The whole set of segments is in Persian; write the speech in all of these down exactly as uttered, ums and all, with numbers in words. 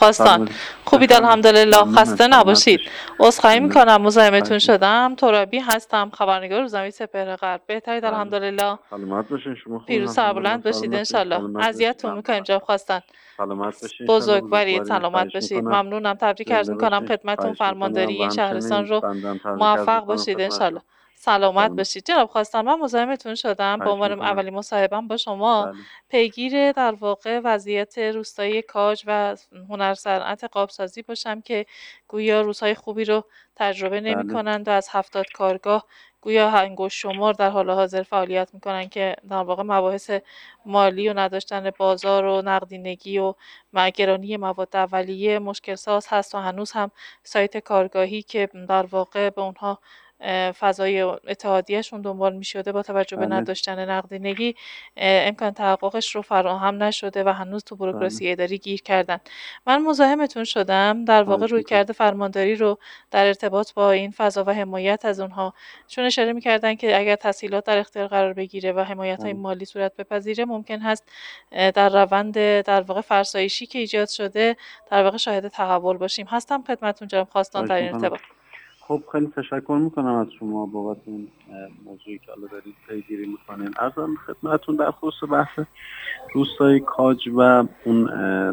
خواستان. خوبید الحمدلله، خسته نباشید. عذرخواهی میکنم مزاحمتون شدم. ترابی هستم، خبرنگار روزنامه سپهر غرب. بهترید الحمدلله. سلامت باشین. شما خوبید؟ پیروز سربلند باشید انشالله. اذیتتون میکنیم جناب خواستان. سلامت باشین. بزرگواری سلامت باشید. ممنونم. تبریک عرض میکنم خدمتتون فرمانداری این شهرستان رو. موفق باشید انشالله. سلامت باشید. جناب خواستان، من مزاحمتون شدم به عنوان اولین مصاحبه‌ام با شما. بله. پیگیر در واقع وضعیت روستایی کاج و هنر صنعت قابسازی باشم که گویا روزهای خوبی رو تجربه نمی‌کنند و از هفتاد کارگاه گویا انگشت شمار در حال حاضر فعالیت می‌کنند که در واقع مباحث مالی و نداشتن بازار و نقدینگی و گرانی مواد اولیه مشکل ساز هست و هنوز هم سایت کارگاهی که در واقع به اونها فضای اتحادیهشون دنبال می شده با توجه به نداشتن نقدینگی امکان تحققش رو فراهم نشده و هنوز تو بوروکراسی اداری گیر کردن. من مزاحمتون شدم در واقع روی کرده فرمانداری رو در ارتباط با این فضا و حمایت از اونها، چون اشاره می کردن که اگر تسهیلات در اختیار قرار بگیره و حمایت های مالی صورت بپذیره ممکن هست در روند در واقع فرسایشی که ایجاد شده در واقع شاهد تحول باشیم. هستم خدمتتون جناب خواستان در این ارتباط. خب خیلی تشکر میکنم از شما بابت این موضوعی که حالا دارید پیگیری میکنین. عرضم خدمتتون در خصوص بحث روستای کاج و اون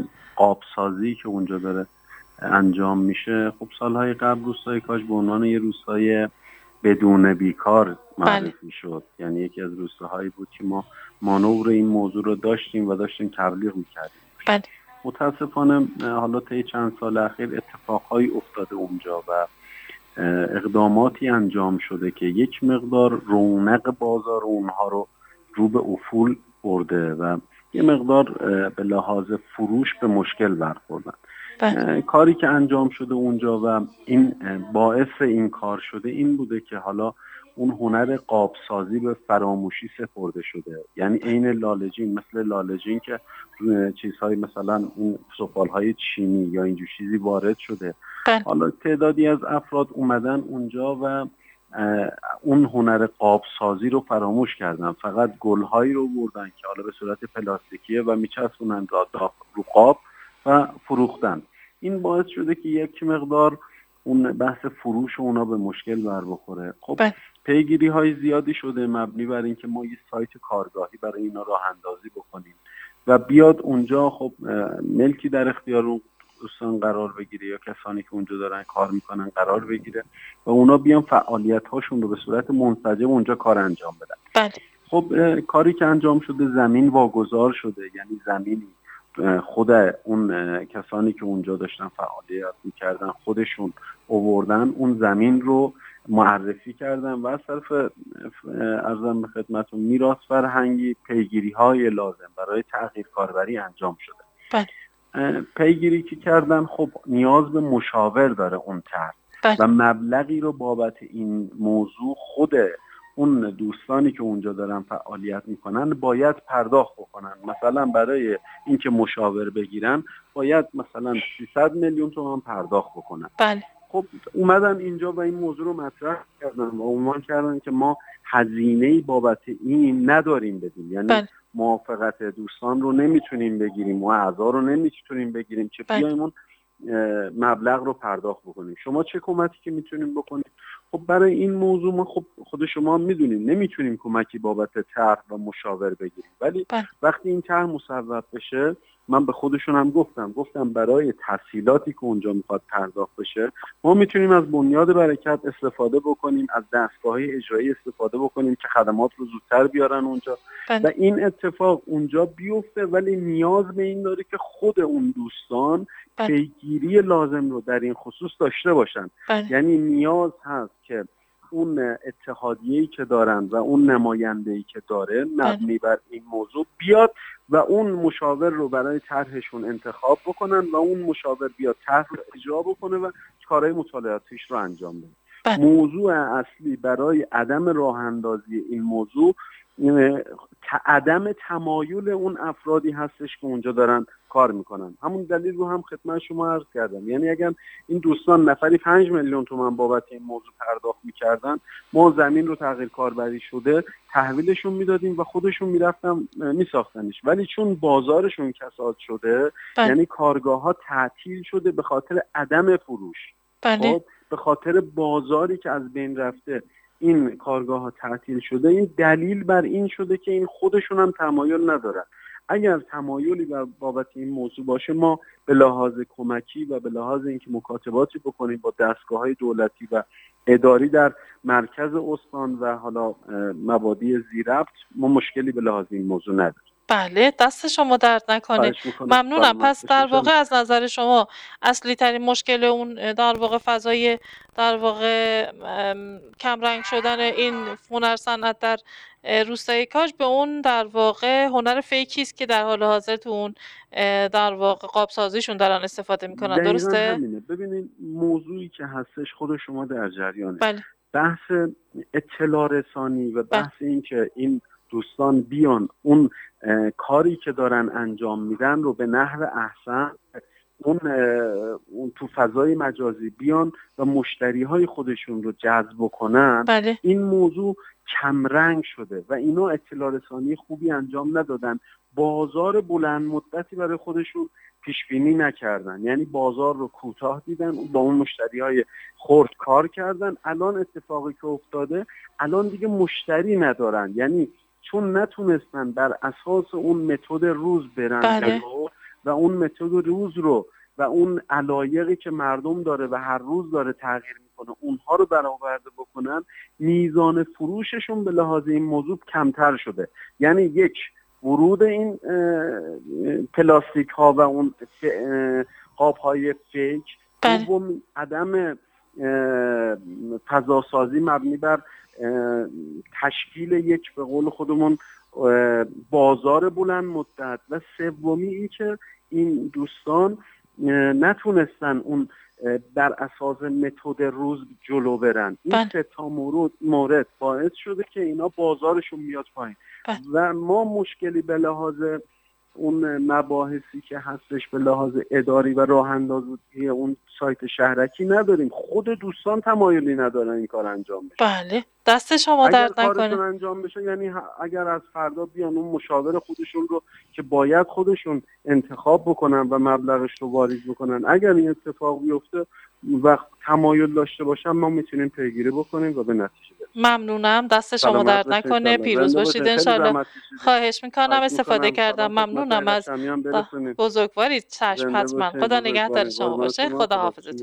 قابسازی که اونجا داره انجام میشه. خب سالهای قبل روستای کاج به عنوان یه روستای بدون بیکار معرفی شد. یعنی یکی از روستاهایی بود که ما مانور این موضوع رو داشتیم و داشتیم تبلیغ میکردیم. بله. متاسفانه حالا طی چند سال اخیر اتفاقهایی افتاده اونجا و اقداماتی انجام شده که یک مقدار رونق بازار اونها رو رو به افول برده و یه مقدار به لحاظ فروش به مشکل برخوردن. کاری که انجام شده اونجا و این باعث این کار شده این بوده که حالا اون هنر قابسازی به فراموشی سپرده شده. یعنی عین لاله‌جین، مثل لاله‌جین که چیزهای مثلا اون سفالهای چینی یا اینجور چیزی وارد شده. بله. حالا تعدادی از افراد اومدن اونجا و اون هنر قابسازی رو فراموش کردن، فقط گلهایی رو بردن که حالا به صورت پلاستیکیه و میچسبونن رو قاب و فروختن. این باعث شده که یک مقدار اون بحث فروش اونا به مشکل بر بخوره. خب بله. پیگیری های زیادی شده مبنی بر این که ما یه سایت کارگاهی برای اینا راه اندازی بکنیم و بیاد اونجا خب ملکی در اختیار اون دوستان قرار بگیره یا کسانی که اونجا دارن کار میکنن قرار بگیره و اونا بیان فعالیت هاشون رو به صورت منسجم اونجا کار انجام بدن. بله. خب کاری که انجام شده زمین واگذار شده، یعنی زمینی خود اون کسانی که اونجا داشتن فعالیت میکردن خودشون آوردن اون زمین رو معرفی کردن و از طرف ارزم به خدمتتون میراث فرهنگی پیگیری های لازم برای تغییر کاربری انجام شده. بله. پیگیری که کردن خب نیاز به مشاور داره اون طرح و مبلغی رو بابت این موضوع خود اون دوستانی که اونجا دارن فعالیت میکنن باید پرداخت بکنن. مثلا برای اینکه مشاور بگیرن باید مثلا سیصد میلیون تومان پرداخت بکنن. بله. خب اومدن اینجا و این موضوع رو مطرح کردن و عنوان کردن که ما هزینه‌ای بابت این نداریم بدیم. یعنی بله. موافقت دوستان رو نمیتونیم بگیریم و اعضا رو نمیتونیم بگیریم که بیایم اون مبلغ رو پرداخت بکنیم. شما چه کمکی که میتونیم بکنیم؟ خب برای این موضوع ما خب خود شما میدونیم نمیتونیم کمکی بابت طرح و مشاور بگیریم، ولی بله. وقتی این طرح مصوب بشه من به خودشون هم گفتم گفتم برای تسهیلاتی که اونجا میخواد پرداخت بشه ما میتونیم از بنیاد برکت استفاده بکنیم، از دستگاه‌های اجرایی استفاده بکنیم که خدمات رو زودتر بیارن اونجا. بله. و این اتفاق اونجا بیفته، ولی نیاز به این داره که خود اون دوستان بله. پیگیری لازم رو در این خصوص داشته باشن. بله. یعنی نیاز هست که اون اتحادیه‌ای که دارن و اون نماینده‌ای که داره مبنی بر این موضوع بیاد و اون مشاور رو برای طرحشون انتخاب بکنن و اون مشاور بیاد طرح رو اجرا بکنه و کارهای مطالعاتیش رو انجام بده. بله. موضوع اصلی برای عدم راه اندازی این موضوع عدم تمایل اون افرادی هستش که اونجا دارن کار میکنن. همون دلیل رو هم خدمت شما عرض کردم، یعنی اگر این دوستان نفری پنج میلیون تومان بابت این موضوع پرداخت میکردن، ما زمین رو تغییر کاربری شده تحویلشون میدادیم و خودشون میرفتن میساختنش، ولی چون بازارشون کساد شده بله. یعنی کارگاه ها تعطیل شده به خاطر عدم فروش. بله. خب به خاطر بازاری که از بین رفته این کارگاه ها تعطیل شده. این دلیل بر این شده که این خودشون هم تمایل ندارن. اگر تمایلی بر بابت این موضوع باشه، ما به لحاظ کمکی و به لحاظ اینکه مکاتباتی بکنیم با دستگاه‌های دولتی و اداری در مرکز استان و حالا مبادی ذی‌ربط، ما مشکلی به لحاظ این موضوع نداریم. بله، دست شما درد نکنه. ممنونم. پس در واقع از نظر شما اصلی ترین مشکل اون در واقع فضای در واقع کمرنگ شدن این هنر صنعت در روستای کاج به اون در واقع هنر فیکی است که در حال حاضر تو اون در واقع قاب سازیشون دارن استفاده میکنن. درسته؟ همینه. ببینید موضوعی که هستش خود شما در جریانه. بله. بحث اطلاع رسانی و بحث بله. این که این دوستان بیان اون کاری که دارن انجام میدن رو به نحو احسن اون, اون تو فضای مجازی بیان و مشتری های خودشون رو جذب کنن. بله. این موضوع کمرنگ شده و اینا اطلاع رسانی خوبی انجام ندادن. بازار بلند مدتی برای خودشون پیش بینی نکردن، یعنی بازار رو کوتاه دیدن، با اون مشتری های خرد کار کردن. الان اتفاقی که افتاده، الان دیگه مشتری ندارن، یعنی چون نتونستن بر اساس اون متد روز برن بله. جلو و اون متد روز رو و اون علایقی که مردم داره و هر روز داره تغییر میکنه اونها رو برآورده بکنن، میزان فروششون به لحاظ این موضوع کمتر شده. یعنی یک، ورود این پلاستیک ها و اون قاب های فیک، دوم عدم فضاسازی مبنی بر تشکیل یک به قول خودمون بازار بلند مدت، و سومی این که این دوستان نتونستن اون در اساس متد روز جلو برن. این سه تا مورد مورد باعث شده که اینا بازارشون میاد پایین و ما مشکلی به لحاظ اون مباحثی که هستش به لحاظ اداری و راه اندازی اون سایت شهرکی نداریم. خود دوستان تمایلی ندارن این کار انجام بشه. بله، دست شما درد نکنه. اگر کارشون انجام بشه، یعنی اگر از فردا بیان اون مشاور خودشون رو که باید خودشون انتخاب بکنن و مبلغش رو واریز بکنن، اگر این اتفاق بیفته و تمایل داشته باشن، ما میتونیم پیگیری بکنیم و به نتیجه برسیم. ممنونم. دست شما درد نکنه. پیروز باشید انشالله. خواهش میکنم. استفاده کردم. ممنونم از بزرگواری. چشم حتما. خدا نگهدار شما باشه. خدا حافظتون.